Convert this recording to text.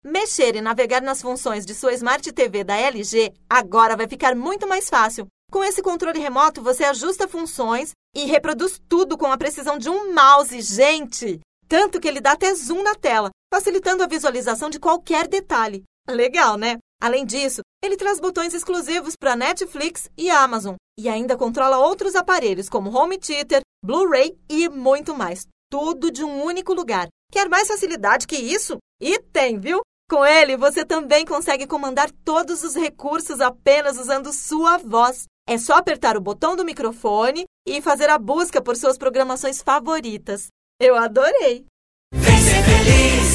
Mexer e navegar nas funções de sua Smart TV da LG agora vai ficar muito mais fácil. Com esse controle remoto, você ajusta funções e reproduz tudo com a precisão de um mouse, gente! Tanto que ele dá até zoom na tela, facilitando a visualização de qualquer detalhe. Legal, né? Além disso, ele traz botões exclusivos para Netflix e Amazon e ainda controla outros aparelhos como Home Theater, Blu-ray e muito mais. Tudo de um único lugar. Quer mais facilidade que isso? E tem, viu? Com ele, você também consegue comandar todos os recursos apenas usando sua voz. É só apertar o botão do microfone e fazer a busca por suas programações favoritas. Eu adorei! Vem ser feliz!